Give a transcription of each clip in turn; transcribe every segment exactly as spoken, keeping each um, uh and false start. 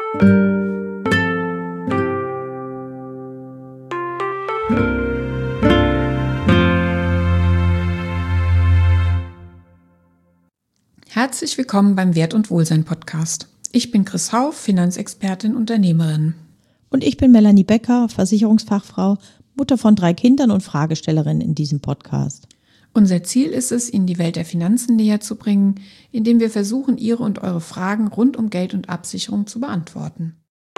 Herzlich willkommen beim Wert und Wohlsein Podcast. Ich bin Chris Hauff, Finanzexpertin, Unternehmerin. Und ich bin Melanie Becker, Versicherungsfachfrau, Mutter von drei Kindern und Fragestellerin in diesem Podcast. Unser Ziel ist es, Ihnen die Welt der Finanzen näher zu bringen, indem wir versuchen, Ihre und eure Fragen rund um Geld und Absicherung zu beantworten.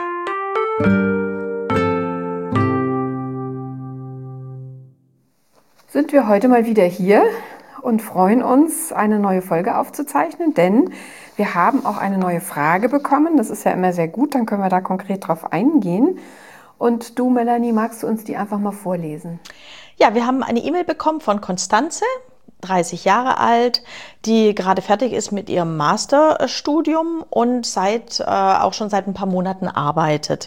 Sind wir heute mal wieder hier und freuen uns, eine neue Folge aufzuzeichnen, denn wir haben auch eine neue Frage bekommen. Das ist ja immer sehr gut, dann können wir da konkret drauf eingehen. Und du, Melanie, magst du uns die einfach mal vorlesen? Ja, wir haben eine E-Mail bekommen von Konstanze, dreißig Jahre alt, die gerade fertig ist mit ihrem Masterstudium und seit äh, auch schon seit ein paar Monaten arbeitet.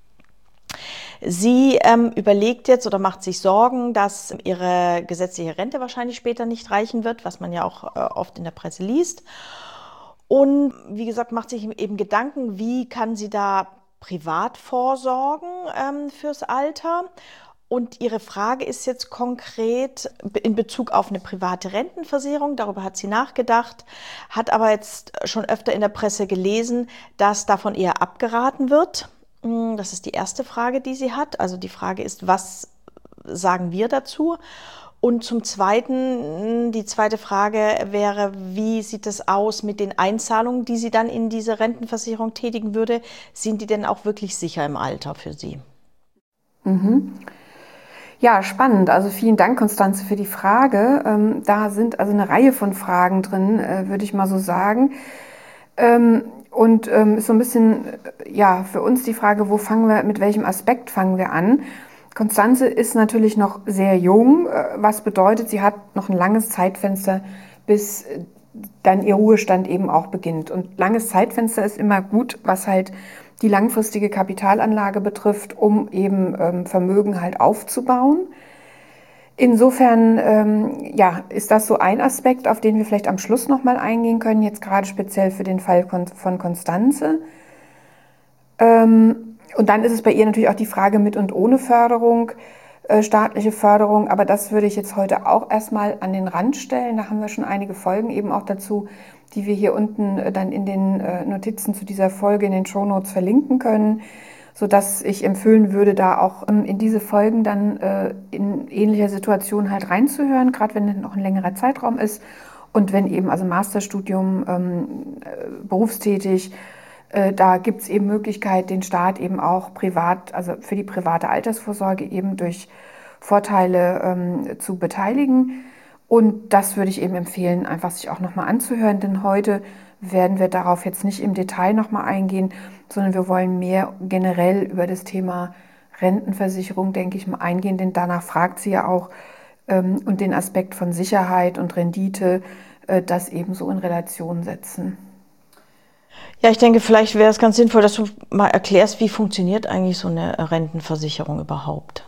Sie ähm, überlegt jetzt oder macht sich Sorgen, dass ihre gesetzliche Rente wahrscheinlich später nicht reichen wird, was man ja auch äh, oft in der Presse liest. Und wie gesagt, macht sich eben Gedanken, wie kann sie da privat vorsorgen ähm, fürs Alter. Und ihre Frage ist jetzt konkret in Bezug auf eine private Rentenversicherung. Darüber hat sie nachgedacht, hat aber jetzt schon öfter in der Presse gelesen, dass davon eher abgeraten wird. Das ist die erste Frage, die sie hat. Also die Frage ist, was sagen wir dazu? Und zum Zweiten, die zweite Frage wäre, wie sieht es aus mit den Einzahlungen, die sie dann in diese Rentenversicherung tätigen würde? Sind die denn auch wirklich sicher im Alter für sie? Mhm. Ja, spannend. Also vielen Dank, Konstanze, für die Frage. Ähm, da sind also eine Reihe von Fragen drin, äh, würde ich mal so sagen. Ähm, und ähm, ist so ein bisschen, äh, ja, für uns die Frage, wo fangen wir, mit welchem Aspekt fangen wir an? Konstanze ist natürlich noch sehr jung, äh, was bedeutet, sie hat noch ein langes Zeitfenster, bis äh, dann ihr Ruhestand eben auch beginnt. Und langes Zeitfenster ist immer gut, was halt die langfristige Kapitalanlage betrifft, um eben ähm, Vermögen halt aufzubauen. Insofern ähm, ja, ist das so ein Aspekt, auf den wir vielleicht am Schluss nochmal eingehen können, jetzt gerade speziell für den Fall von Konstanze. Ähm, und dann ist es bei ihr natürlich auch die Frage mit und ohne Förderung, äh, staatliche Förderung, aber das würde ich jetzt heute auch erstmal an den Rand stellen. Da haben wir schon einige Folgen eben auch dazu, die wir hier unten äh, dann in den äh, Notizen zu dieser Folge in den Shownotes verlinken können, sodass ich empfehlen würde, da auch ähm, in diese Folgen dann äh, in ähnlicher Situation halt reinzuhören, gerade wenn es noch ein längerer Zeitraum ist und wenn eben also Masterstudium, ähm, äh, berufstätig, äh, da gibt es eben Möglichkeit, den Staat eben auch privat, also für die private Altersvorsorge eben durch Vorteile ähm, zu beteiligen. Und das würde ich eben empfehlen, einfach sich auch nochmal anzuhören, denn heute werden wir darauf jetzt nicht im Detail nochmal eingehen, sondern wir wollen mehr generell über das Thema Rentenversicherung, denke ich, mal eingehen, denn danach fragt sie ja auch ähm, und den Aspekt von Sicherheit und Rendite, äh, das eben so in Relation setzen. Ja, ich denke, vielleicht wäre es ganz sinnvoll, dass du mal erklärst, wie funktioniert eigentlich so eine Rentenversicherung überhaupt?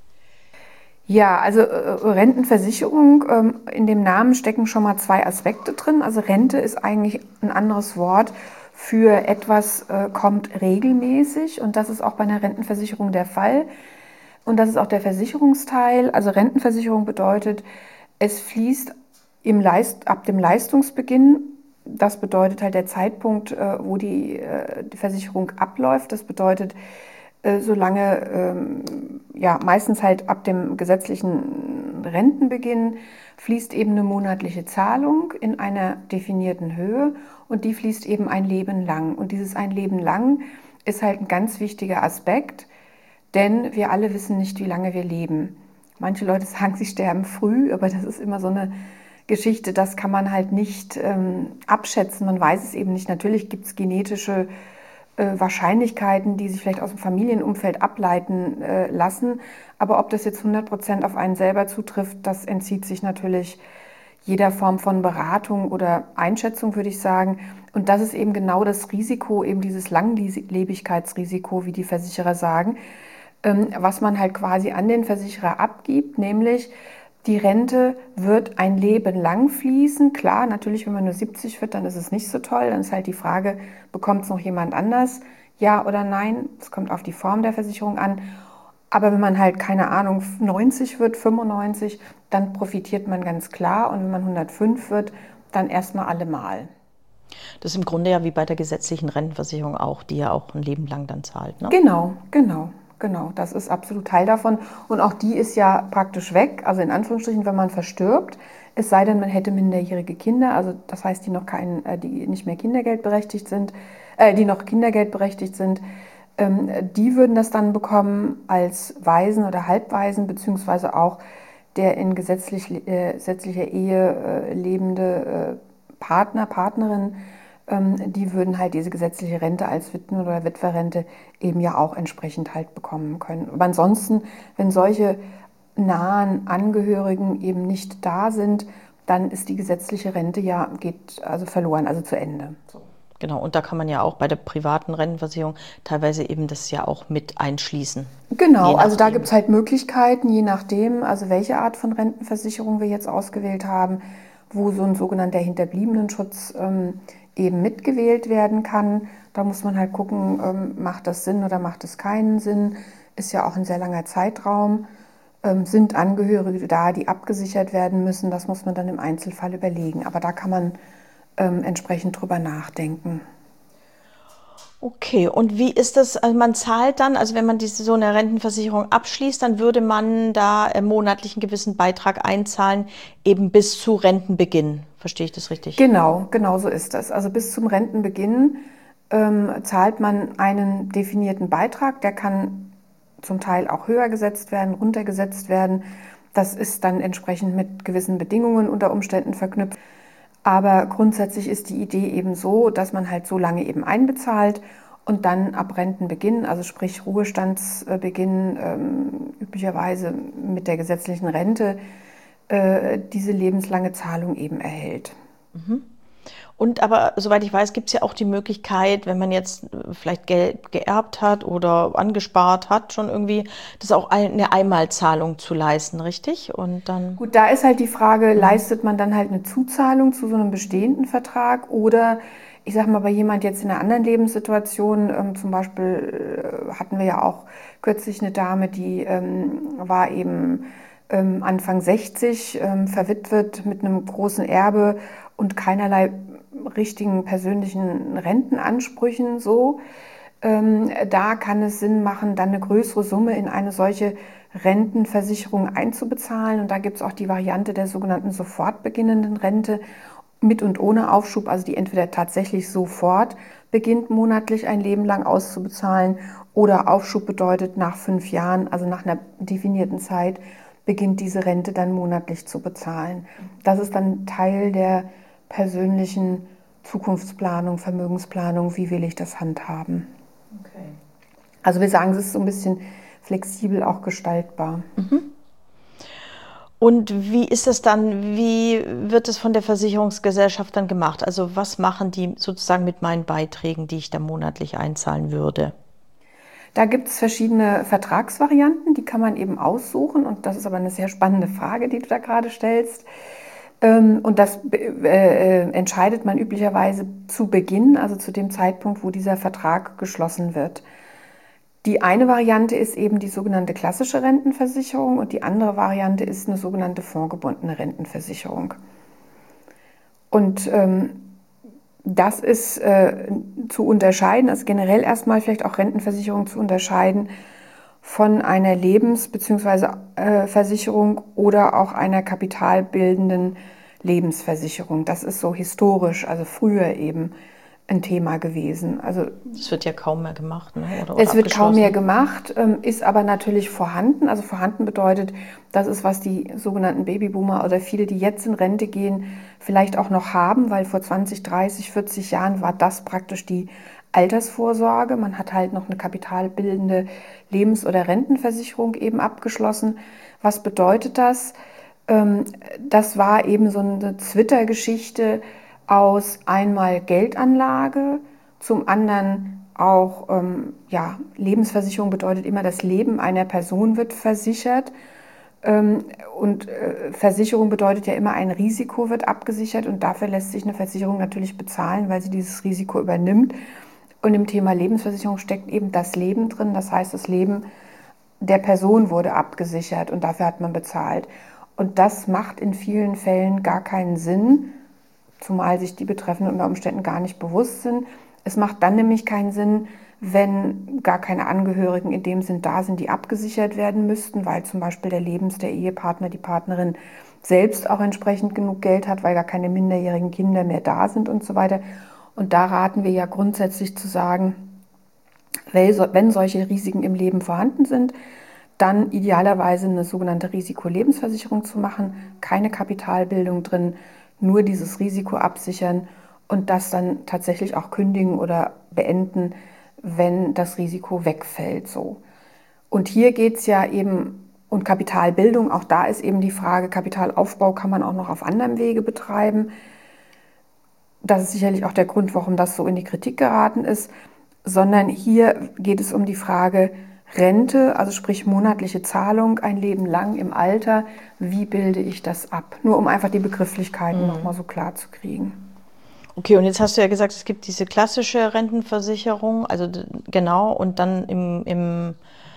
Ja, also äh, Rentenversicherung, ähm, in dem Namen stecken schon mal zwei Aspekte drin. Also Rente ist eigentlich ein anderes Wort für etwas, äh, kommt regelmäßig, und das ist auch bei einer Rentenversicherung der Fall. Und das ist auch der Versicherungsteil. Also Rentenversicherung bedeutet, es fließt im Leist, ab dem Leistungsbeginn. Das bedeutet halt der Zeitpunkt, äh, wo die, äh, die Versicherung abläuft. Das bedeutet, äh, solange, ähm, ja, meistens halt ab dem gesetzlichen Rentenbeginn fließt eben eine monatliche Zahlung in einer definierten Höhe, und die fließt eben ein Leben lang. Und dieses ein Leben lang ist halt ein ganz wichtiger Aspekt, denn wir alle wissen nicht, wie lange wir leben. Manche Leute sagen, sie sterben früh, aber das ist immer so eine Geschichte, das kann man halt nicht ähm, abschätzen. Man weiß es eben nicht. Natürlich gibt es genetische äh, Wahrscheinlichkeiten, die sich vielleicht aus dem Familienumfeld ableiten äh, lassen. Aber ob das jetzt hundert Prozent auf einen selber zutrifft, das entzieht sich natürlich jeder Form von Beratung oder Einschätzung, würde ich sagen. Und das ist eben genau das Risiko, eben dieses Langlebigkeitsrisiko, wie die Versicherer sagen, ähm, was man halt quasi an den Versicherer abgibt, nämlich Die Rente wird ein Leben lang fließen. Klar, natürlich, wenn man nur siebzig wird, dann ist es nicht so toll. Dann ist halt die Frage, bekommt es noch jemand anders? Ja oder nein? Es kommt auf die Form der Versicherung an. Aber wenn man halt, keine Ahnung, neunzig wird, fünfundneunzig, dann profitiert man ganz klar. Und wenn man hundertfünf wird, dann erstmal allemal. Das ist im Grunde ja wie bei der gesetzlichen Rentenversicherung auch, die ja auch ein Leben lang dann zahlt, ne? Genau, genau. Genau, das ist absolut Teil davon. Und auch die ist ja praktisch weg, also in Anführungsstrichen, wenn man verstirbt, es sei denn, man hätte minderjährige Kinder, also das heißt, die noch kein, äh, die nicht mehr kindergeldberechtigt sind, äh, die noch kindergeldberechtigt sind, ähm, die würden das dann bekommen als Waisen oder Halbwaisen, beziehungsweise auch der in gesetzlich, äh, gesetzlicher Ehe äh, lebende äh, Partner, Partnerin, die würden halt diese gesetzliche Rente als Witwen- oder Witwerrente eben ja auch entsprechend halt bekommen können. Aber ansonsten, wenn solche nahen Angehörigen eben nicht da sind, dann ist die gesetzliche Rente ja, geht also verloren, also zu Ende. So. Genau, und da kann man ja auch bei der privaten Rentenversicherung teilweise eben das ja auch mit einschließen. Genau, also da gibt es halt Möglichkeiten, je nachdem, also welche Art von Rentenversicherung wir jetzt ausgewählt haben, wo so ein sogenannter Hinterbliebenenschutz ähm, eben mitgewählt werden kann. Da muss man halt gucken, ähm, macht das Sinn oder macht es keinen Sinn. Ist ja auch ein sehr langer Zeitraum. Ähm, sind Angehörige da, die abgesichert werden müssen? Das muss man dann im Einzelfall überlegen. Aber da kann man ähm, entsprechend drüber nachdenken. Okay, und wie ist das? Also man zahlt dann, also wenn man diese so eine Rentenversicherung abschließt, dann würde man da äh, monatlich einen gewissen Beitrag einzahlen, eben bis zu Rentenbeginn. Verstehe ich das richtig? Genau, genau so ist das. Also bis zum Rentenbeginn ähm, zahlt man einen definierten Beitrag, der kann zum Teil auch höher gesetzt werden, runtergesetzt werden. Das ist dann entsprechend mit gewissen Bedingungen unter Umständen verknüpft. Aber grundsätzlich ist die Idee eben so, dass man halt so lange eben einbezahlt und dann ab Rentenbeginn, also sprich Ruhestandsbeginn, ähm, üblicherweise mit der gesetzlichen Rente, äh, diese lebenslange Zahlung eben erhält. Mhm. Und aber, soweit ich weiß, gibt es ja auch die Möglichkeit, wenn man jetzt äh, vielleicht Geld geerbt hat oder angespart hat, schon irgendwie, das auch eine Einmalzahlung zu leisten, richtig? Und dann. Gut, da ist halt die Frage, leistet man dann halt eine Zuzahlung zu so einem bestehenden Vertrag oder ich sag mal, bei jemand jetzt in einer anderen Lebenssituation, ähm, zum Beispiel äh, hatten wir ja auch kürzlich eine Dame, die ähm, war eben ähm, Anfang sechzig, ähm, verwitwet mit einem großen Erbe und keinerlei richtigen persönlichen Rentenansprüchen so. Ähm, da kann es Sinn machen, dann eine größere Summe in eine solche Rentenversicherung einzubezahlen. Und da gibt es auch die Variante der sogenannten sofort beginnenden Rente mit und ohne Aufschub, also die entweder tatsächlich sofort beginnt, monatlich ein Leben lang auszubezahlen oder Aufschub bedeutet, nach fünf Jahren, also nach einer definierten Zeit, beginnt diese Rente dann monatlich zu bezahlen. Das ist dann Teil der persönlichen Zukunftsplanung, Vermögensplanung, wie will ich das handhaben. Okay. Also wir sagen, es ist so ein bisschen flexibel auch gestaltbar. Mhm. Und wie ist es dann, wie wird es von der Versicherungsgesellschaft dann gemacht? Also was machen die sozusagen mit meinen Beiträgen, die ich da monatlich einzahlen würde? Da gibt es verschiedene Vertragsvarianten, die kann man eben aussuchen. Und das ist aber eine sehr spannende Frage, die du da gerade stellst. Und das äh, entscheidet man üblicherweise zu Beginn, also zu dem Zeitpunkt, wo dieser Vertrag geschlossen wird. Die eine Variante ist eben die sogenannte klassische Rentenversicherung und die andere Variante ist eine sogenannte fondgebundene Rentenversicherung. Und ähm, das ist äh, zu unterscheiden, also generell erstmal vielleicht auch Rentenversicherung zu unterscheiden von einer Lebens- bzw. Äh, Versicherung oder auch einer kapitalbildenden Lebensversicherung. Das ist so historisch, also früher eben ein Thema gewesen. Also das wird ja kaum mehr gemacht, ne? Oder, oder es wird kaum mehr gemacht, ist aber natürlich vorhanden. Also vorhanden bedeutet, das ist, was die sogenannten Babyboomer oder viele, die jetzt in Rente gehen, vielleicht auch noch haben, weil vor zwanzig, dreißig, vierzig Jahren war das praktisch die Altersvorsorge. Man hat halt noch eine kapitalbildende Lebens- oder Rentenversicherung eben abgeschlossen. Was bedeutet das? Das war eben so eine Twitter-Geschichte aus einmal Geldanlage, zum anderen auch, ähm, ja, Lebensversicherung bedeutet immer, das Leben einer Person wird versichert. Ähm, und äh, Versicherung bedeutet ja immer, ein Risiko wird abgesichert und dafür lässt sich eine Versicherung natürlich bezahlen, weil sie dieses Risiko übernimmt. Und im Thema Lebensversicherung steckt eben das Leben drin. Das heißt, das Leben der Person wurde abgesichert und dafür hat man bezahlt. Und das macht in vielen Fällen gar keinen Sinn, zumal sich die Betreffenden unter Umständen gar nicht bewusst sind. Es macht dann nämlich keinen Sinn, wenn gar keine Angehörigen in dem Sinn da sind, die abgesichert werden müssten, weil zum Beispiel der Lebens-, der Ehepartner, die Partnerin selbst auch entsprechend genug Geld hat, weil gar keine minderjährigen Kinder mehr da sind und so weiter. Und da raten wir ja grundsätzlich zu sagen, wenn solche Risiken im Leben vorhanden sind, dann idealerweise eine sogenannte Risikolebensversicherung zu machen, keine Kapitalbildung drin, nur dieses Risiko absichern und das dann tatsächlich auch kündigen oder beenden, wenn das Risiko wegfällt. So. Und hier geht es ja eben, und Kapitalbildung, auch da ist eben die Frage, Kapitalaufbau kann man auch noch auf anderem Wege betreiben. Das ist sicherlich auch der Grund, warum das so in die Kritik geraten ist, sondern hier geht es um die Frage Rente, also sprich monatliche Zahlung, ein Leben lang im Alter, wie bilde ich das ab? Nur um einfach die Begrifflichkeiten mhm. nochmal so klar zu kriegen. Okay, und jetzt hast du ja gesagt, es gibt diese klassische Rentenversicherung, also genau, und dann im, im,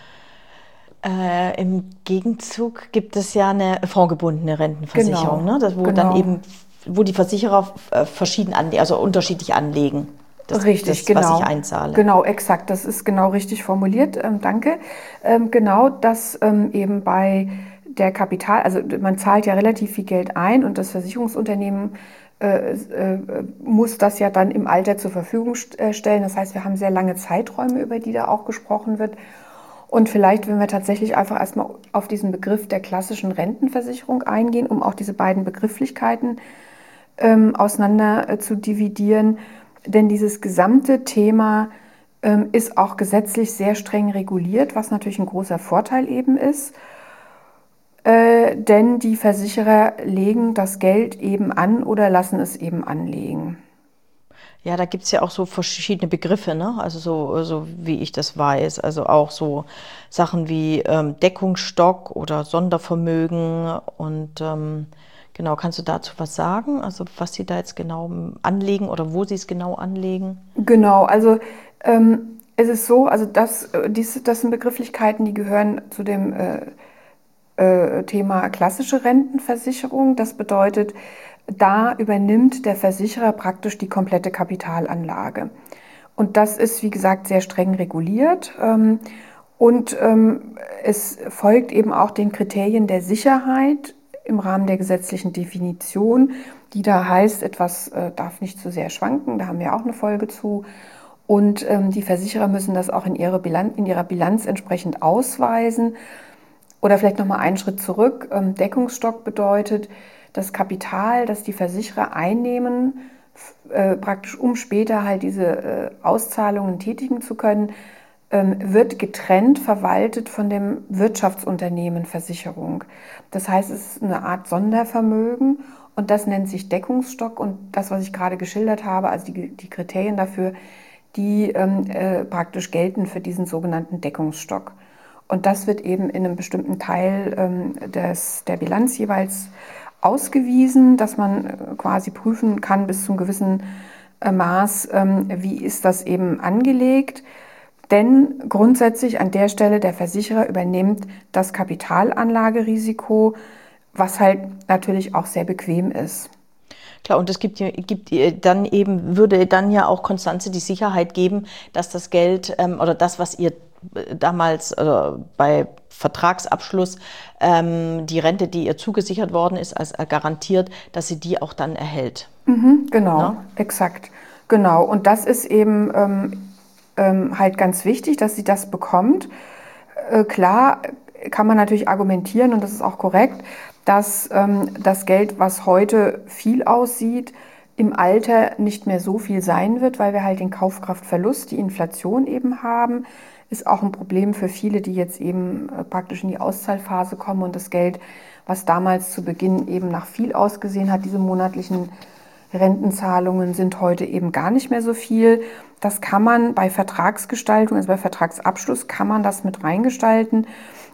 äh, im Gegenzug gibt es ja eine fondgebundene Rentenversicherung, genau, ne? Das, wo genau. dann eben, wo die Versicherer äh, verschieden anlegen, also unterschiedlich anlegen. Das, richtig, das, genau. Was ich einzahle. Genau, exakt. Das ist genau richtig formuliert. Ähm, danke. Ähm, genau, dass ähm, eben bei der Kapital, also man zahlt ja relativ viel Geld ein und das Versicherungsunternehmen äh, äh, muss das ja dann im Alter zur Verfügung st äh, stellen. Das heißt, wir haben sehr lange Zeiträume, über die da auch gesprochen wird. Und vielleicht, wenn wir tatsächlich einfach erstmal auf diesen Begriff der klassischen Rentenversicherung eingehen, um auch diese beiden Begrifflichkeiten ähm, auseinander äh, zu dividieren. Denn dieses gesamte Thema ähm, ist auch gesetzlich sehr streng reguliert, was natürlich ein großer Vorteil eben ist. Äh, denn die Versicherer legen das Geld eben an oder lassen es eben anlegen. Ja, da gibt es ja auch so verschiedene Begriffe, ne? Also so, so wie ich das weiß. Also auch so Sachen wie ähm, Deckungsstock oder Sondervermögen. Und ähm, genau, kannst du dazu was sagen? Also was Sie da jetzt genau anlegen oder wo Sie es genau anlegen? Genau, also ähm, es ist so, also das, dies, das sind Begrifflichkeiten, die gehören zu dem äh, äh, Thema klassische Rentenversicherung. Das bedeutet, da übernimmt der Versicherer praktisch die komplette Kapitalanlage. Und das ist, wie gesagt, sehr streng reguliert. Ähm, und ähm, es folgt eben auch den Kriterien der Sicherheit im Rahmen der gesetzlichen Definition, die da heißt, etwas äh, darf nicht zu sehr schwanken. Da haben wir auch eine Folge zu. Und ähm, die Versicherer müssen das auch in, ihre Bilanz, in ihrer Bilanz entsprechend ausweisen. Oder vielleicht nochmal einen Schritt zurück. Ähm, Deckungsstock bedeutet, das Kapital, das die Versicherer einnehmen, äh, praktisch um später halt diese äh, Auszahlungen tätigen zu können, ähm, wird getrennt verwaltet von dem Wirtschaftsunternehmen Versicherung. Das heißt, es ist eine Art Sondervermögen und das nennt sich Deckungsstock. Und das, was ich gerade geschildert habe, also die, die Kriterien dafür, die ähm, äh, praktisch gelten für diesen sogenannten Deckungsstock. Und das wird eben in einem bestimmten Teil ähm, des, der Bilanz jeweils ausgewiesen, dass man äh, quasi prüfen kann bis zu einem gewissen äh, Maß, ähm, wie ist das eben angelegt. Denn grundsätzlich an der Stelle der Versicherer übernimmt das Kapitalanlagerisiko, was halt natürlich auch sehr bequem ist. Klar, und es gibt, gibt dann eben, würde dann ja auch Constanze die Sicherheit geben, dass das Geld ähm, oder das, was ihr damals äh, bei Vertragsabschluss ähm, die Rente, die ihr zugesichert worden ist, als äh, garantiert, dass sie die auch dann erhält. Mhm, genau, Na? exakt. Genau. Und das ist eben ähm, ähm, halt ganz wichtig, dass sie das bekommt. Äh, klar kann man natürlich argumentieren, und das ist auch korrekt, dass ähm, das Geld, was heute viel aussieht, im Alter nicht mehr so viel sein wird, weil wir halt den Kaufkraftverlust, die Inflation eben haben. Ist auch ein Problem für viele, die jetzt eben äh, praktisch in die Auszahlphase kommen und das Geld, was damals zu Beginn eben nach viel ausgesehen hat, diese monatlichen Rentenzahlungen sind heute eben gar nicht mehr so viel. Das kann man bei Vertragsgestaltung, also bei Vertragsabschluss kann man das mit reingestalten.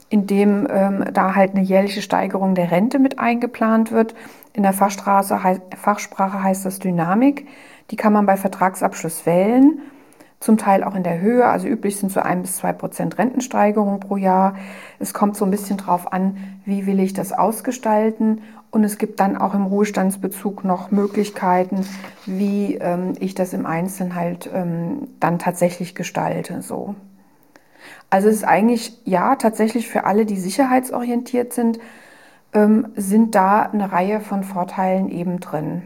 in dem ähm, da halt eine jährliche Steigerung der Rente mit eingeplant wird. In der Fachstraße, Fachsprache heißt das Dynamik. Die kann man bei Vertragsabschluss wählen, zum Teil auch in der Höhe. Also üblich sind so ein bis zwei Prozent Rentensteigerung pro Jahr. Es kommt so ein bisschen drauf an, wie will ich das ausgestalten. Und es gibt dann auch im Ruhestandsbezug noch Möglichkeiten, wie ähm, ich das im Einzelnen halt ähm, dann tatsächlich gestalte. So. Also es ist eigentlich, ja, tatsächlich für alle, die sicherheitsorientiert sind, ähm, sind da eine Reihe von Vorteilen eben drin.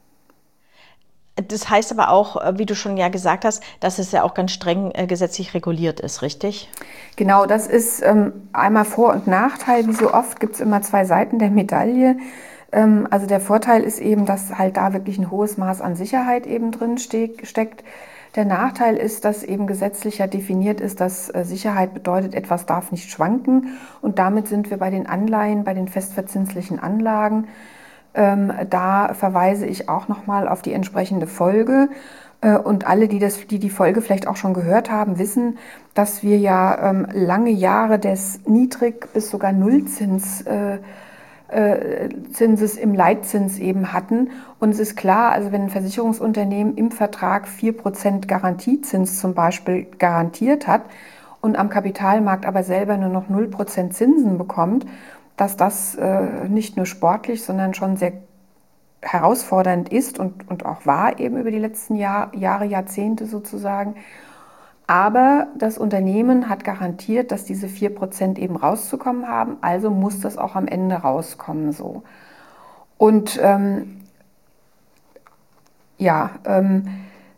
Das heißt aber auch, äh, wie du schon ja gesagt hast, dass es ja auch ganz streng äh, gesetzlich reguliert ist, richtig? Genau, das ist ähm, einmal Vor- und Nachteil. Wie so oft gibt es immer zwei Seiten der Medaille. Ähm, also der Vorteil ist eben, dass halt da wirklich ein hohes Maß an Sicherheit eben drin ste steckt. Der Nachteil ist, dass eben gesetzlich ja definiert ist, dass äh, Sicherheit bedeutet, etwas darf nicht schwanken. Und damit sind wir bei den Anleihen, bei den festverzinslichen Anlagen. Ähm, da verweise ich auch nochmal auf die entsprechende Folge. Äh, und alle, die, das, die die Folge vielleicht auch schon gehört haben, wissen, dass wir ja ähm, lange Jahre des Niedrig- bis sogar Nullzins äh, äh, Zinses im Leitzins eben hatten. Und es ist klar, also wenn ein Versicherungsunternehmen im Vertrag vier Prozent Garantiezins zum Beispiel garantiert hat und am Kapitalmarkt aber selber nur noch null Prozent Zinsen bekommt, dass das äh, nicht nur sportlich, sondern schon sehr herausfordernd ist und, und auch war eben über die letzten Jahr, Jahre, Jahrzehnte sozusagen. Aber das Unternehmen hat garantiert, dass diese vier Prozent eben rauszukommen haben, also muss das auch am Ende rauskommen so. Und ähm, ja, ähm,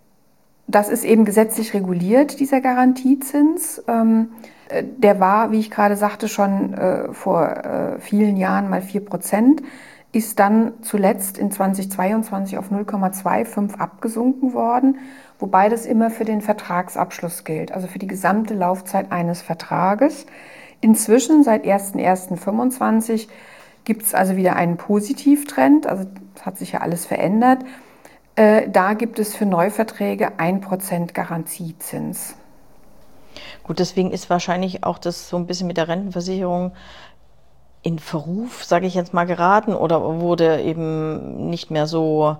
das ist eben gesetzlich reguliert, dieser Garantiezins. Ähm, der war, wie ich gerade sagte, schon äh, vor äh, vielen Jahren mal vier Prozent, ist dann zuletzt in zweitausendzweiundzwanzig auf null Komma fünfundzwanzig abgesunken worden, wobei das immer für den Vertragsabschluss gilt, also für die gesamte Laufzeit eines Vertrages. Inzwischen, seit erster erster fünfundzwanzig, gibt es also wieder einen Positivtrend, also es hat sich ja alles verändert. Äh, da gibt es für Neuverträge ein Prozent Garantiezins. Gut, deswegen ist wahrscheinlich auch das so ein bisschen mit der Rentenversicherung in Verruf, sage ich jetzt mal, geraten oder wurde eben nicht mehr so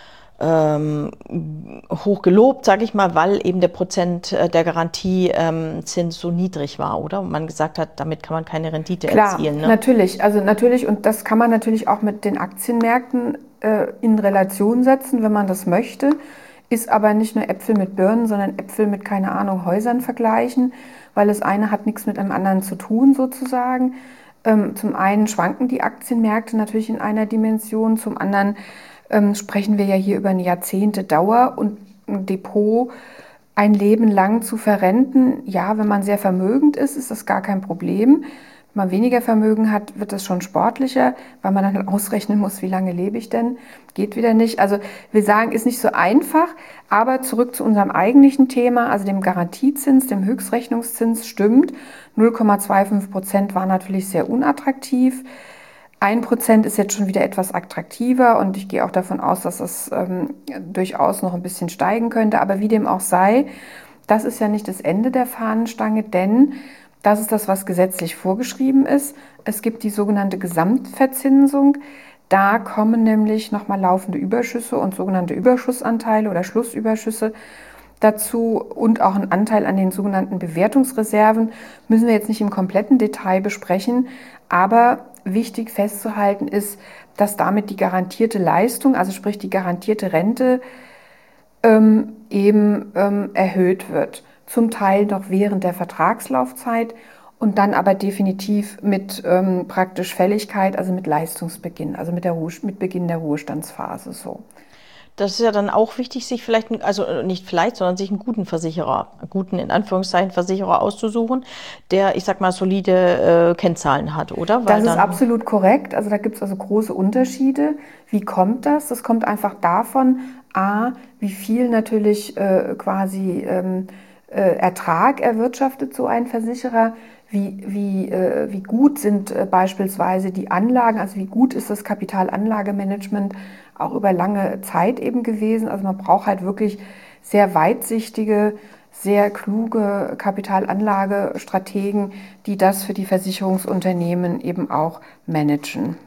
ähm, hoch gelobt, sage ich mal, weil eben der Prozent äh, der Garantiezins ähm, so niedrig war, oder? Und man gesagt hat, damit kann man keine Rendite Klar, erzielen. Ne? natürlich. Also natürlich, und das kann man natürlich auch mit den Aktienmärkten äh, in Relation setzen, wenn man das möchte. Ist aber nicht nur Äpfel mit Birnen, sondern Äpfel mit, keine Ahnung, Häusern vergleichen, weil das eine hat nichts mit dem anderen zu tun sozusagen. Ähm, zum einen schwanken die Aktienmärkte natürlich in einer Dimension, zum anderen ähm, sprechen wir ja hier über eine Jahrzehnte-Dauer und ein Depot ein Leben lang zu verrenten. Ja, wenn man sehr vermögend ist, ist das gar kein Problem. Wenn man weniger Vermögen hat, wird das schon sportlicher, weil man dann ausrechnen muss, wie lange lebe ich denn? Geht wieder nicht. Also wir sagen, ist nicht so einfach, aber zurück zu unserem eigentlichen Thema, also dem Garantiezins, dem Höchstrechnungszins, stimmt. null Komma fünfundzwanzig Prozent war natürlich sehr unattraktiv. Ein Prozent ist jetzt schon wieder etwas attraktiver und ich gehe auch davon aus, dass das ähm, durchaus noch ein bisschen steigen könnte. Aber wie dem auch sei, das ist ja nicht das Ende der Fahnenstange, denn das ist das, was gesetzlich vorgeschrieben ist. Es gibt die sogenannte Gesamtverzinsung. Da kommen nämlich nochmal laufende Überschüsse und sogenannte Überschussanteile oder Schlussüberschüsse dazu und auch ein Anteil an den sogenannten Bewertungsreserven. Müssen wir jetzt nicht im kompletten Detail besprechen, aber wichtig festzuhalten ist, dass damit die garantierte Leistung, also sprich die garantierte Rente, ähm, eben ähm, erhöht wird. Zum Teil noch während der Vertragslaufzeit und dann aber definitiv mit ähm, praktisch Fälligkeit, also mit Leistungsbeginn, also mit, der Ruhe, mit Beginn der Ruhestandsphase so. Das ist ja dann auch wichtig, sich vielleicht, also nicht vielleicht, sondern sich einen guten Versicherer, einen guten, in Anführungszeichen, Versicherer auszusuchen, der, ich sag mal, solide äh, Kennzahlen hat, oder? Weil Das ist dann absolut korrekt. Also da gibt es also große Unterschiede. Wie kommt das? Das kommt einfach davon, a, wie viel natürlich äh, quasi ähm, äh, Ertrag erwirtschaftet so ein Versicherer, wie, wie, äh, wie gut sind äh, beispielsweise die Anlagen, also wie gut ist das Kapitalanlagemanagement auch über lange Zeit eben gewesen. Also man braucht halt wirklich sehr weitsichtige, sehr kluge Kapitalanlagestrategen, die das für die Versicherungsunternehmen eben auch managen.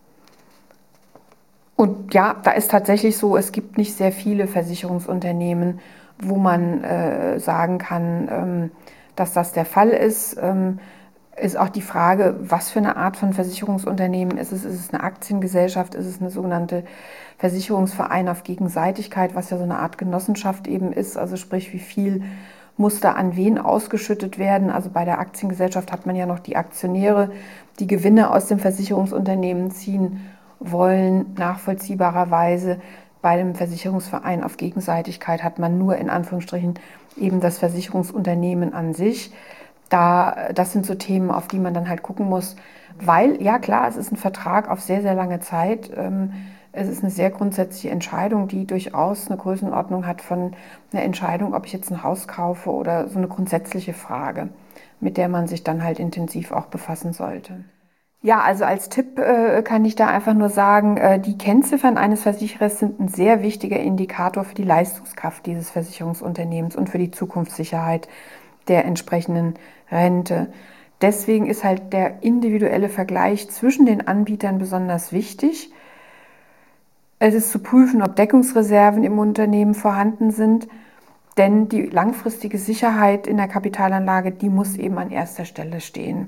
Und ja, da ist tatsächlich so, es gibt nicht sehr viele Versicherungsunternehmen, wo man äh, sagen kann, ähm, dass das der Fall ist. Ähm, ist auch die Frage, was für eine Art von Versicherungsunternehmen ist es? Ist es eine Aktiengesellschaft? Ist es eine sogenannte Versicherungsverein auf Gegenseitigkeit, was ja so eine Art Genossenschaft eben ist? Also sprich, wie viel muss da an wen ausgeschüttet werden? Also bei der Aktiengesellschaft hat man ja noch die Aktionäre, die Gewinne aus dem Versicherungsunternehmen ziehen wollen, nachvollziehbarerweise. Bei dem Versicherungsverein auf Gegenseitigkeit hat man nur in Anführungsstrichen eben das Versicherungsunternehmen an sich. Da, das sind so Themen, auf die man dann halt gucken muss, weil, ja klar, es ist ein Vertrag auf sehr, sehr lange Zeit. Es ist eine sehr grundsätzliche Entscheidung, die durchaus eine Größenordnung hat von einer Entscheidung, ob ich jetzt ein Haus kaufe oder so eine grundsätzliche Frage, mit der man sich dann halt intensiv auch befassen sollte. Ja, also als Tipp äh, kann ich da einfach nur sagen, äh, die Kennziffern eines Versicherers sind ein sehr wichtiger Indikator für die Leistungskraft dieses Versicherungsunternehmens und für die Zukunftssicherheit der entsprechenden Rente. Deswegen ist halt der individuelle Vergleich zwischen den Anbietern besonders wichtig. Es ist zu prüfen, ob Deckungsreserven im Unternehmen vorhanden sind, denn die langfristige Sicherheit in der Kapitalanlage, die muss eben an erster Stelle stehen.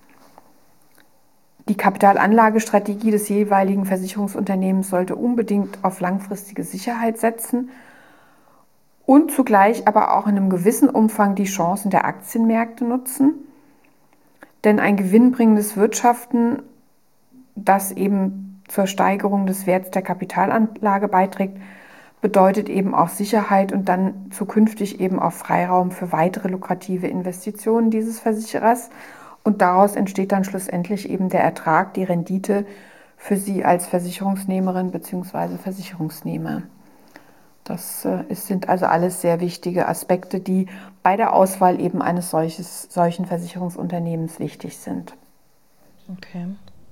Die Kapitalanlagestrategie des jeweiligen Versicherungsunternehmens sollte unbedingt auf langfristige Sicherheit setzen und zugleich aber auch in einem gewissen Umfang die Chancen der Aktienmärkte nutzen. Denn ein gewinnbringendes Wirtschaften, das eben zur Steigerung des Werts der Kapitalanlage beiträgt, bedeutet eben auch Sicherheit und dann zukünftig eben auch Freiraum für weitere lukrative Investitionen dieses Versicherers. Und daraus entsteht dann schlussendlich eben der Ertrag, die Rendite für Sie als Versicherungsnehmerin bzw. Versicherungsnehmer. Das äh, sind also alles sehr wichtige Aspekte, die bei der Auswahl eben eines solches, solchen Versicherungsunternehmens wichtig sind. Okay.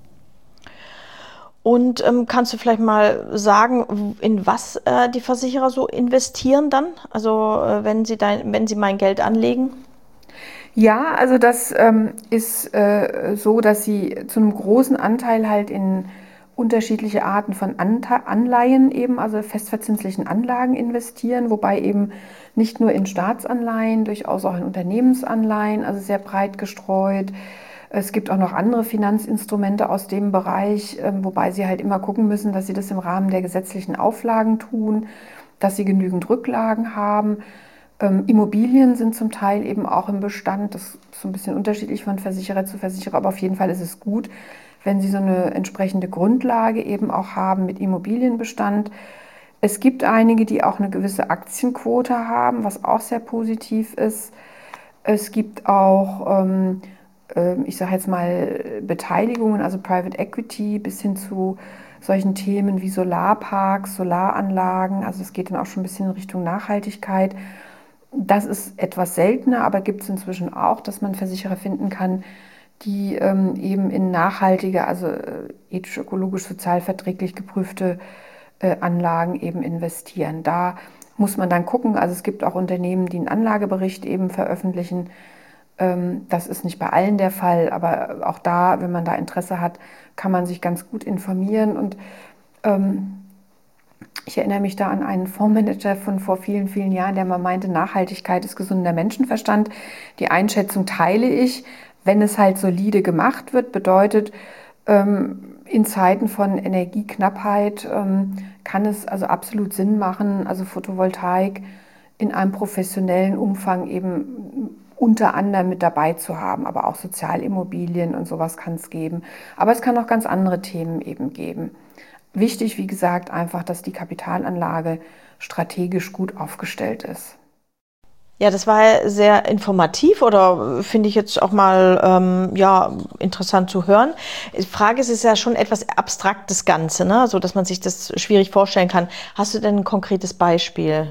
Und ähm, kannst du vielleicht mal sagen, in was äh, die Versicherer so investieren dann? Also äh, wenn sie dein, wenn sie mein Geld anlegen? Ja, also das ähm, ist äh, so, dass sie zu einem großen Anteil halt in unterschiedliche Arten von Ante- Anleihen eben, also festverzinslichen Anlagen investieren, wobei eben nicht nur in Staatsanleihen, durchaus auch in Unternehmensanleihen, also sehr breit gestreut. Es gibt auch noch andere Finanzinstrumente aus dem Bereich, äh, wobei sie halt immer gucken müssen, dass sie das im Rahmen der gesetzlichen Auflagen tun, dass sie genügend Rücklagen haben. Ähm, Immobilien sind zum Teil eben auch im Bestand. Das ist so ein bisschen unterschiedlich von Versicherer zu Versicherer, aber auf jeden Fall ist es gut, wenn Sie so eine entsprechende Grundlage eben auch haben mit Immobilienbestand. Es gibt einige, die auch eine gewisse Aktienquote haben, was auch sehr positiv ist. Es gibt auch, ähm, äh, ich sage jetzt mal, Beteiligungen, also Private Equity bis hin zu solchen Themen wie Solarparks, Solaranlagen. Also es geht dann auch schon ein bisschen in Richtung Nachhaltigkeit. Das ist etwas seltener, aber gibt es inzwischen auch, dass man Versicherer finden kann, die ähm, eben in nachhaltige, also äh, ethisch, ökologisch, sozial verträglich geprüfte äh, Anlagen eben investieren. Da muss man dann gucken, also es gibt auch Unternehmen, die einen Anlagebericht eben veröffentlichen. Ähm, das ist nicht bei allen der Fall, aber auch da, wenn man da Interesse hat, kann man sich ganz gut informieren. Und ähm, ich erinnere mich da an einen Fondsmanager von vor vielen, vielen Jahren, der mal meinte, Nachhaltigkeit ist gesunder Menschenverstand. Die Einschätzung teile ich. Wenn es halt solide gemacht wird, bedeutet, ähm, in Zeiten von Energieknappheit ähm, kann es also absolut Sinn machen, also Photovoltaik in einem professionellen Umfang eben unter anderem mit dabei zu haben, aber auch Sozialimmobilien und sowas kann es geben. Aber es kann auch ganz andere Themen eben geben. Wichtig, wie gesagt, einfach, dass die Kapitalanlage strategisch gut aufgestellt ist. Ja, das war sehr informativ oder finde ich jetzt auch mal ähm, ja, interessant zu hören. Die Frage ist, es ist ja schon etwas abstrakt, das Ganze, ne? So dass man sich das schwierig vorstellen kann. Hast du denn ein konkretes Beispiel?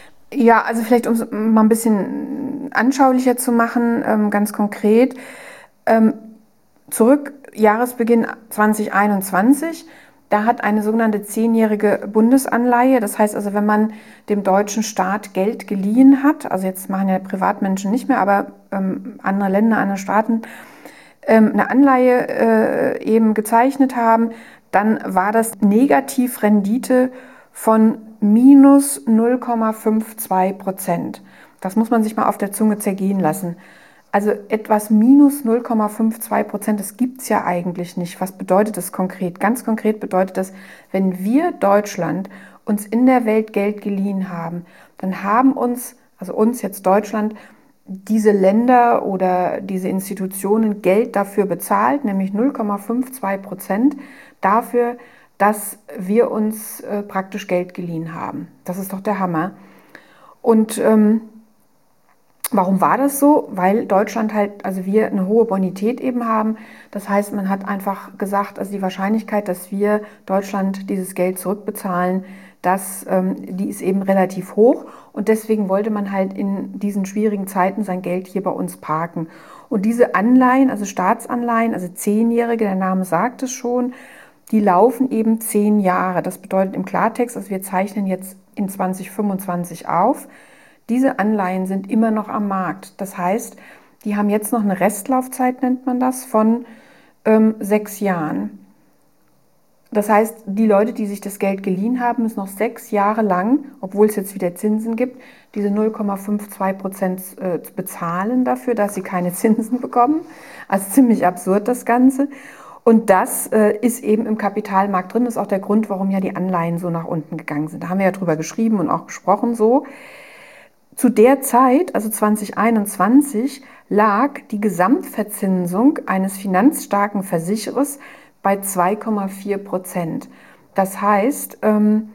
Ja, also vielleicht, um es mal ein bisschen anschaulicher zu machen, ähm, ganz konkret. Ähm, zurück, Jahresbeginn zwanzig einundzwanzig. Da hat eine sogenannte zehnjährige Bundesanleihe, das heißt also, wenn man dem deutschen Staat Geld geliehen hat, also jetzt machen ja Privatmenschen nicht mehr, aber ähm, andere Länder, andere Staaten, ähm, eine Anleihe äh, eben gezeichnet haben, dann war das Negativrendite von minus null Komma zweiundfünfzig Prozent. Das muss man sich mal auf der Zunge zergehen lassen. Also etwas minus null Komma zweiundfünfzig Prozent, das gibt es ja eigentlich nicht. Was bedeutet das konkret? Ganz konkret bedeutet das, wenn wir Deutschland uns in der Welt Geld geliehen haben, dann haben uns, also uns jetzt Deutschland, diese Länder oder diese Institutionen Geld dafür bezahlt, nämlich null Komma zweiundfünfzig Prozent dafür, dass wir uns äh, praktisch Geld geliehen haben. Das ist doch der Hammer. Und ähm, warum war das so? Weil Deutschland halt, also wir eine hohe Bonität eben haben. Das heißt, man hat einfach gesagt, also die Wahrscheinlichkeit, dass wir Deutschland dieses Geld zurückbezahlen, das, ähm, die ist eben relativ hoch. Und deswegen wollte man halt in diesen schwierigen Zeiten sein Geld hier bei uns parken. Und diese Anleihen, also Staatsanleihen, also zehnjährige, der Name sagt es schon, die laufen eben zehn Jahre. Das bedeutet im Klartext, also wir zeichnen jetzt in zwanzig fünfundzwanzig auf. Diese Anleihen sind immer noch am Markt. Das heißt, die haben jetzt noch eine Restlaufzeit, nennt man das, von ähm, sechs Jahren. Das heißt, die Leute, die sich das Geld geliehen haben, müssen noch sechs Jahre lang, obwohl es jetzt wieder Zinsen gibt, diese null Komma zweiundfünfzig Prozent äh, bezahlen dafür, dass sie keine Zinsen bekommen. Also ziemlich absurd das Ganze. Und das äh, ist eben im Kapitalmarkt drin. Das ist auch der Grund, warum ja die Anleihen so nach unten gegangen sind. Da haben wir ja drüber geschrieben und auch gesprochen so. Zu der Zeit, also zwanzig einundzwanzig, lag die Gesamtverzinsung eines finanzstarken Versicherers bei zwei Komma vier Prozent. Das heißt, ähm,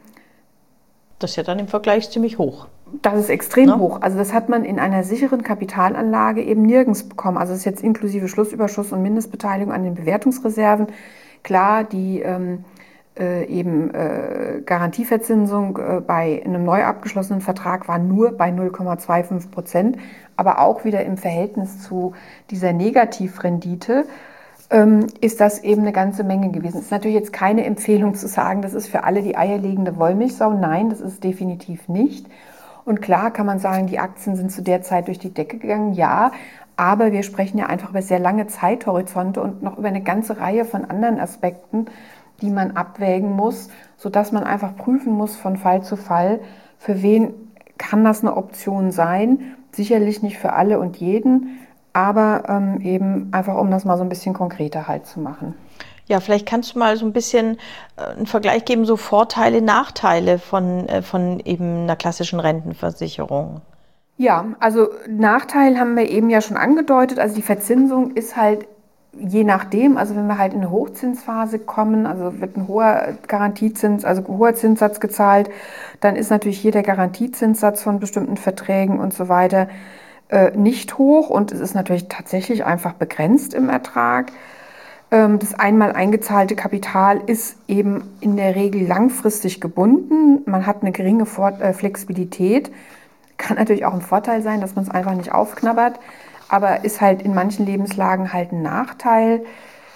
das ist ja dann im Vergleich ziemlich hoch. Das ist extrem Ne? hoch. Also das hat man in einer sicheren Kapitalanlage eben nirgends bekommen. Also das ist jetzt inklusive Schlussüberschuss und Mindestbeteiligung an den Bewertungsreserven. Klar, die ähm, äh, eben äh, Garantieverzinsung äh, bei einem neu abgeschlossenen Vertrag war nur bei null Komma fünfundzwanzig Prozent, aber auch wieder im Verhältnis zu dieser Negativrendite ähm, ist das eben eine ganze Menge gewesen. Es ist natürlich jetzt keine Empfehlung zu sagen, das ist für alle die eierlegende Wollmilchsau. Nein, das ist definitiv nicht. Und klar kann man sagen, die Aktien sind zu der Zeit durch die Decke gegangen, ja, aber wir sprechen ja einfach über sehr lange Zeithorizonte und noch über eine ganze Reihe von anderen Aspekten, die man abwägen muss, sodass man einfach prüfen muss von Fall zu Fall, für wen kann das eine Option sein. Sicherlich nicht für alle und jeden, aber ähm, eben einfach, um das mal so ein bisschen konkreter halt zu machen. Ja, vielleicht kannst du mal so ein bisschen äh, einen Vergleich geben, so Vorteile, Nachteile von, äh, von eben einer klassischen Rentenversicherung. Ja, also Nachteil haben wir eben ja schon angedeutet. Also die Verzinsung ist halt je nachdem, also wenn wir halt in eine Hochzinsphase kommen, also wird ein hoher Garantiezins, also hoher Zinssatz gezahlt, dann ist natürlich hier der Garantiezinssatz von bestimmten Verträgen und so weiter äh, nicht hoch und es ist natürlich tatsächlich einfach begrenzt im Ertrag. Das einmal eingezahlte Kapital ist eben in der Regel langfristig gebunden. Man hat eine geringe Flexibilität. Kann natürlich auch ein Vorteil sein, dass man es einfach nicht aufknabbert, aber ist halt in manchen Lebenslagen halt ein Nachteil.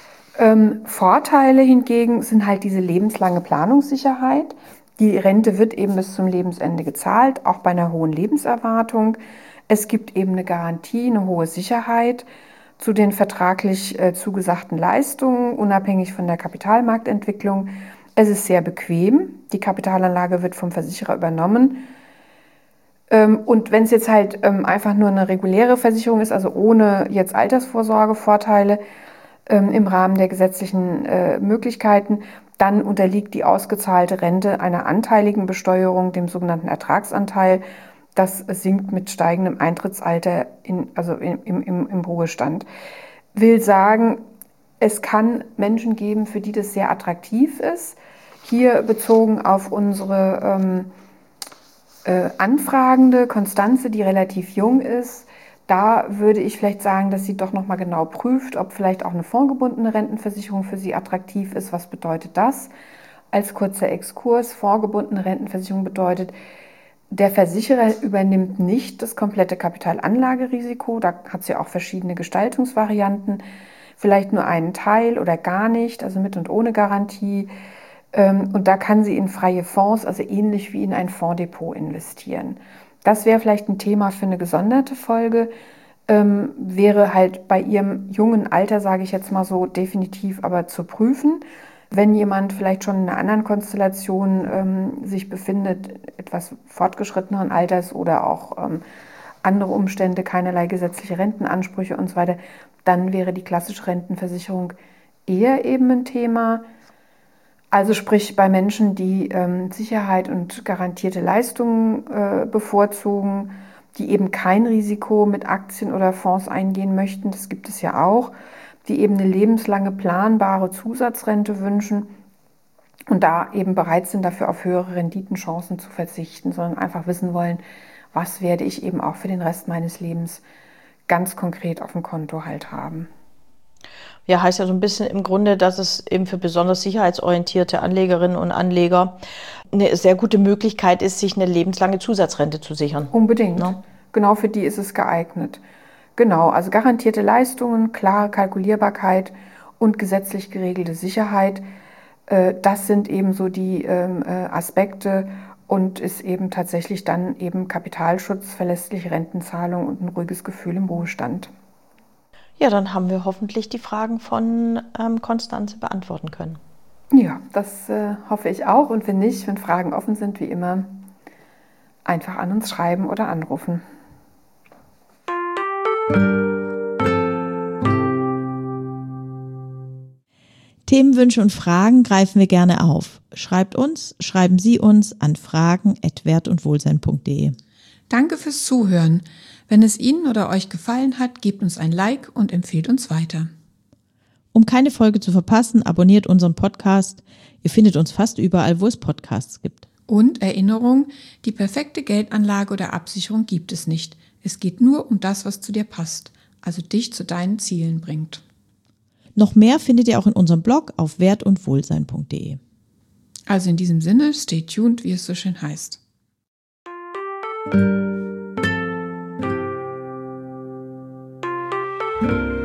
Ähm, Vorteile hingegen sind halt diese lebenslange Planungssicherheit. Die Rente wird eben bis zum Lebensende gezahlt, auch bei einer hohen Lebenserwartung. Es gibt eben eine Garantie, eine hohe Sicherheit zu den vertraglich äh, zugesagten Leistungen, unabhängig von der Kapitalmarktentwicklung. Es ist sehr bequem. Die Kapitalanlage wird vom Versicherer übernommen. Ähm, und wenn es jetzt halt ähm, einfach nur eine reguläre Versicherung ist, also ohne jetzt Altersvorsorgevorteile ähm, im Rahmen der gesetzlichen äh, Möglichkeiten, dann unterliegt die ausgezahlte Rente einer anteiligen Besteuerung, dem sogenannten Ertragsanteil. Das sinkt mit steigendem Eintrittsalter, in, also im, im, im Ruhestand. Will sagen, es kann Menschen geben, für die das sehr attraktiv ist. Hier bezogen auf unsere ähm, äh, Anfragende, Konstanze, die relativ jung ist, da würde ich vielleicht sagen, dass sie doch nochmal genau prüft, ob vielleicht auch eine fondgebundene Rentenversicherung für sie attraktiv ist. Was bedeutet das? Als kurzer Exkurs, fondgebundene Rentenversicherung bedeutet, der Versicherer übernimmt nicht das komplette Kapitalanlagerisiko. Da hat es ja auch verschiedene Gestaltungsvarianten. Vielleicht nur einen Teil oder gar nicht, also mit und ohne Garantie. Und da kann sie in freie Fonds, also ähnlich wie in ein Fondsdepot investieren. Das wäre vielleicht ein Thema für eine gesonderte Folge. Ähm, wäre halt bei ihrem jungen Alter, sage ich jetzt mal so, definitiv aber zu prüfen. Wenn jemand vielleicht schon in einer anderen Konstellation ähm, sich befindet, etwas fortgeschritteneren Alters oder auch ähm, andere Umstände, keinerlei gesetzliche Rentenansprüche und so weiter, dann wäre die klassische Rentenversicherung eher eben ein Thema. Also sprich bei Menschen, die ähm, Sicherheit und garantierte Leistungen äh, bevorzugen, die eben kein Risiko mit Aktien oder Fonds eingehen möchten, das gibt es ja auch, die eben eine lebenslange planbare Zusatzrente wünschen und da eben bereit sind, dafür auf höhere Renditenchancen zu verzichten, sondern einfach wissen wollen, was werde ich eben auch für den Rest meines Lebens ganz konkret auf dem Konto halt haben. Ja, heißt ja so ein bisschen im Grunde, dass es eben für besonders sicherheitsorientierte Anlegerinnen und Anleger eine sehr gute Möglichkeit ist, sich eine lebenslange Zusatzrente zu sichern. Unbedingt. Ne? Genau für die ist es geeignet. Genau, also garantierte Leistungen, klare Kalkulierbarkeit und gesetzlich geregelte Sicherheit, äh, das sind eben so die ähm, äh, Aspekte und ist eben tatsächlich dann eben Kapitalschutz, verlässliche Rentenzahlung und ein ruhiges Gefühl im Ruhestand. Ja, dann haben wir hoffentlich die Fragen von ähm, Constanze beantworten können. Ja, das äh, hoffe ich auch. Und wenn nicht, wenn Fragen offen sind, wie immer, einfach an uns schreiben oder anrufen. Themenwünsche und Fragen greifen wir gerne auf. Schreibt uns, schreiben Sie uns an fragen at wert und wohlsein punkt de. Danke fürs Zuhören. Wenn es Ihnen oder euch gefallen hat, gebt uns ein Like und empfehlt uns weiter. Um keine Folge zu verpassen, abonniert unseren Podcast. Ihr findet uns fast überall, wo es Podcasts gibt. Und Erinnerung, die perfekte Geldanlage oder Absicherung gibt es nicht. Es geht nur um das, was zu dir passt, also dich zu deinen Zielen bringt. Noch mehr findet ihr auch in unserem Blog auf wert und wohlsein punkt de. Also in diesem Sinne, stay tuned, wie es so schön heißt. Thank you.